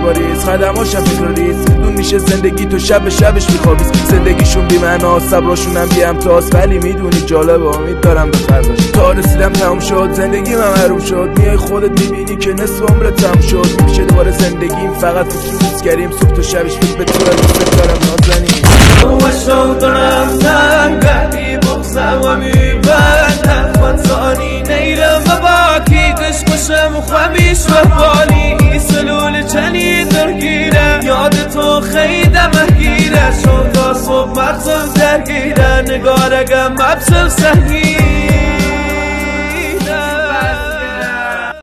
واریز قدماشم تکراریز دون میشه زندگی تو شب به شبش میخوابیز زندگیشون بی معنا صبراشون هم بی امتاز ولی میدونی جالب امید دارم به فرداش تا رسیدم تموم شد زندگی من محروم شد میای خودت میبینی که نصف عمرت تموم شد میشه دوباره زندگیم فقط فکر کریم صبح تو شبش فکر به تو دوست دارم نازنین وشو دارم سنگی بغزم و میبندم خانزانی نیرم و باکی دشمشم و خمیش و بالی سلول چنی درگیره یاد تو خیده مهگیره شوقا صبح مغزم درگیره نگارگم مبسم سهگیره